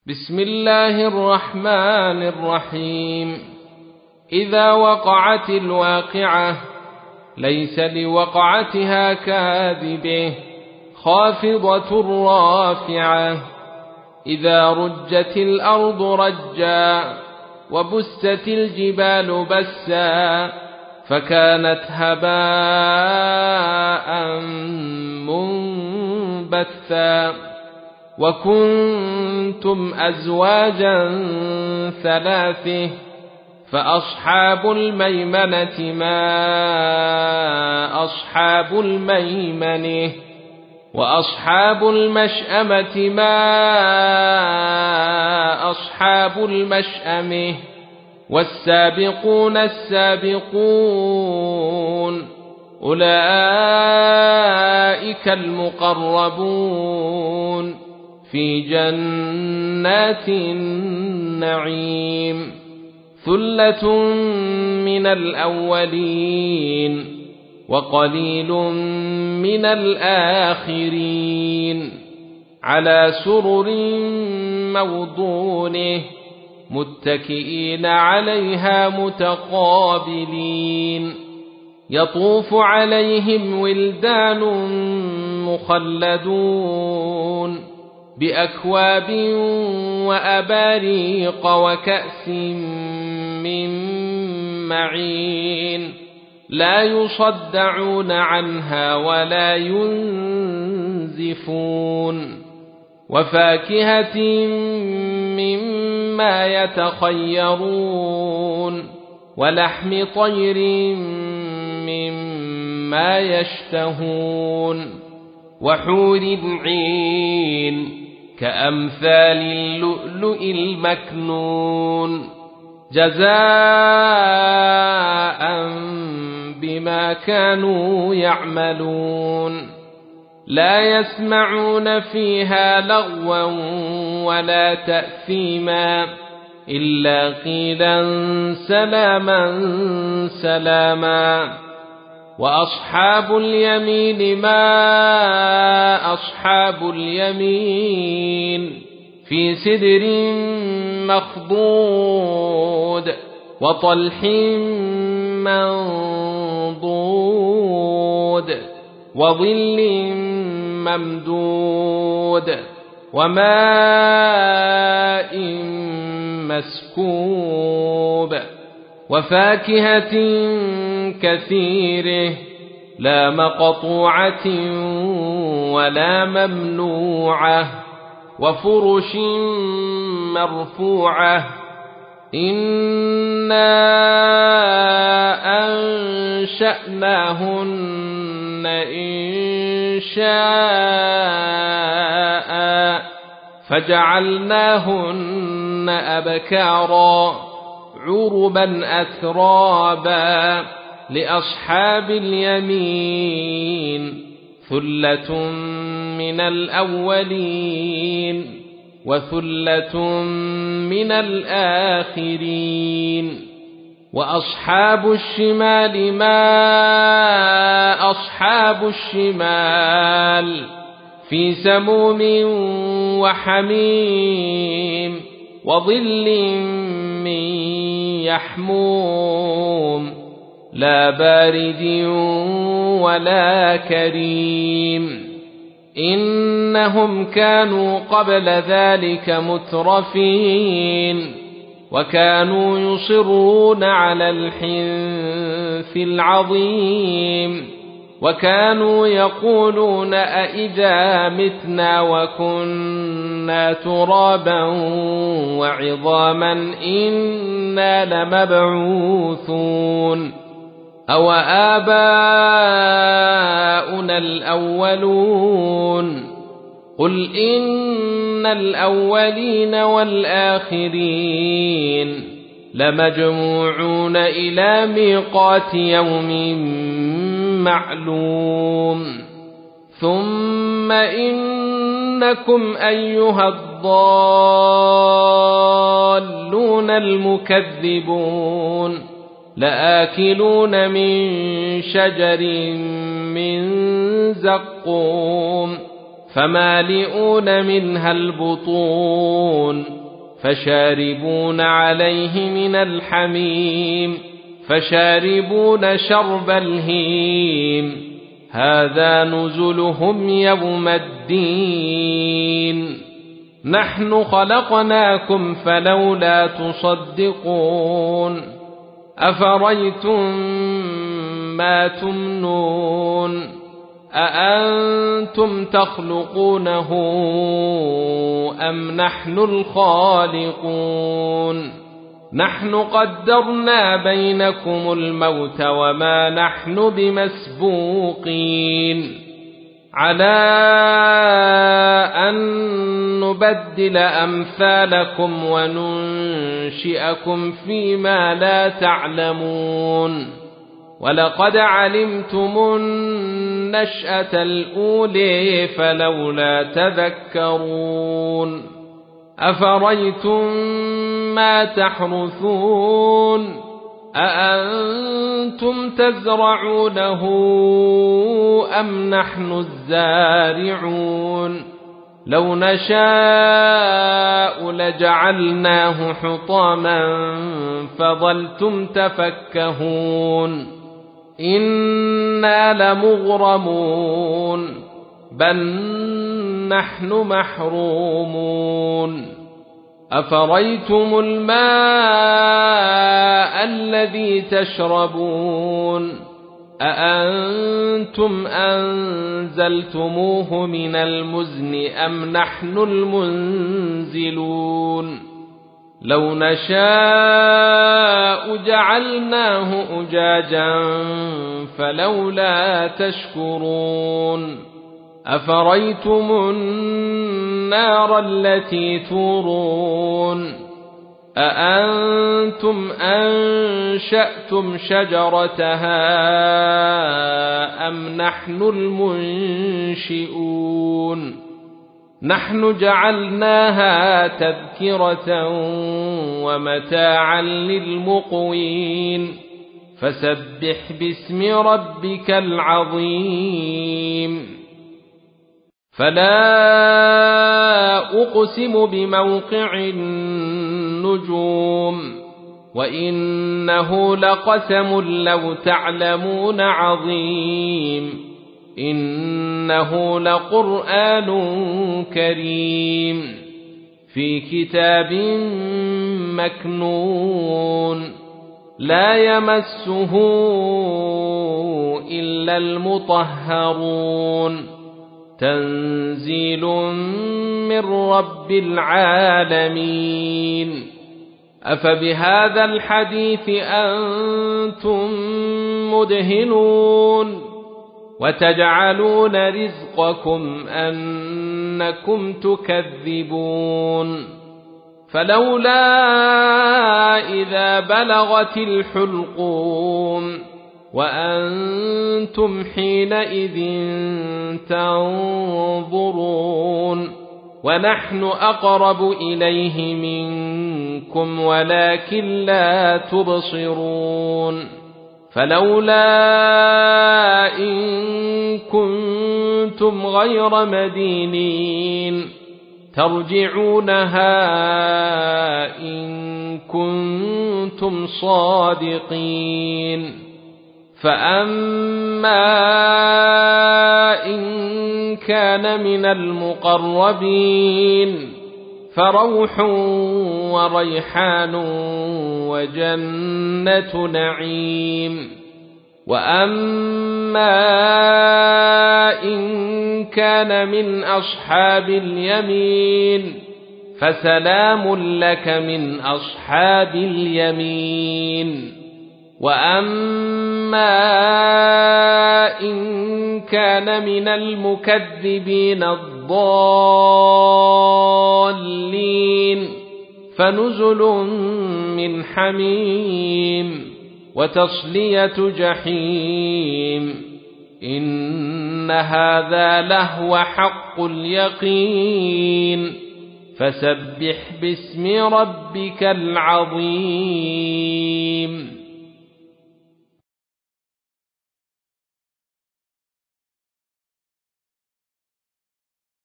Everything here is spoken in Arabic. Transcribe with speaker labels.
Speaker 1: بسم الله الرحمن الرحيم. إذا وقعت الواقعة ليس لوقعتها كاذبة خافضة رافعة. إذا رجت الأرض رجا وبست الجبال بسا فكانت هباء منبثا وكنتم أزواجا ثلاثة فأصحاب الميمنة ما أصحاب الميمنة وأصحاب المشأمة ما أصحاب المشأمة والسابقون السابقون أولئك المقربون في جنات النعيم. ثلة من الأولين وقليل من الآخرين على سرر موضونة متكئين عليها متقابلين يطوف عليهم ولدان مخلدون بأكواب وأباريق وكأس من معين لا يصدعون عنها ولا ينزفون وفاكهة مما يتخيرون ولحم طير مما يشتهون وحور عين كأمثال اللؤلؤ المكنون جزاء بما كانوا يعملون. لا يسمعون فيها لغوا ولا تأثيما إلا قيلا سلاما سلاما. وأصحاب اليمين ما أصحاب اليمين في سدر مخضود وطلح منضود وظل ممدود وماء مسكوب وفاكهة كثيرة لا مقطوعة ولا ممنوعة وفرش مرفوعة إنا أنشأناهن إنشاء فجعلناهن أبكارا عربا أترابا لأصحاب اليمين ثلة من الأولين وثلة من الآخرين. وأصحاب الشمال ما أصحاب الشمال في سموم وحميم وظل من يحموم لا بارد ولا كريم. إنهم كانوا قبل ذلك مترفين وكانوا يصرون على الحنث العظيم وكانوا يقولون أئذا متنا وكنا ترابا وعظاما إنا لمبعوثون أو آباؤنا الأولون. قل إن الأولين والآخرين لمجموعون إلى ميقات يوم معلوم. ثم إنكم أيها الضالون المكذبون لآكلون من شجر من زقوم فمالئون منها البطون فشاربون عليه من الحميم فشاربون شرب الهيم هذا نزلهم يوم الدين نحن خلقناكم فلولا تصدقون أفريتم ما تمنون أأنتم تخلقونه أم نحن الخالقون نحن قدرنا بينكم الموت وما نحن بمسبوقين على أن نبدل أمثالكم وننشئكم فيما لا تعلمون ولقد علمتم النشأة الأولى فلولا تذكرون أفريتم ما تحرثون أأنتم تزرعونه أم نحن الزارعون لو نشاء لجعلناه حطاما فظلتم تفكهون إنا لمغرمون بل نحن محرومون أفريتم الماء الذي تشربون أأنتم أنزلتموه من المزن أم نحن المنزلون لو نشاء جعلناه أجاجا فلولا تشكرون أفريتم النار التي تورون أأنتم أنشأتم شجرتها أم نحن المنشئون نحن جعلناها تذكرة ومتاعا للمقوين فسبح باسم ربك العظيم فلا أقسم بموقع النجوم وإنه لقسم لو تعلمون عظيم إنه لقرآن كريم في كتاب مكنون لا يمسه إلا المطهرون تنزيل من رب العالمين أفبهذا الحديث أنتم مدهنون وتجعلون رزقكم أنكم تكذبون فلولا إذا بلغت الحلقوم وأنتم حينئذ تنظرون ونحن أقرب إليه منكم ولكن لا تبصرون فلولا إن كنتم غير مدينين ترجعونها إن كنتم صادقين فأما إن كان من المقربين فروح وريحان وجنة نعيم وأما إن كان من أصحاب اليمين فسلام لك من أصحاب اليمين وأما إن كان من المكذبين الضالين فنزل من حميم وتصلية جحيم إن هذا لهو حق اليقين فسبح باسم ربك العظيم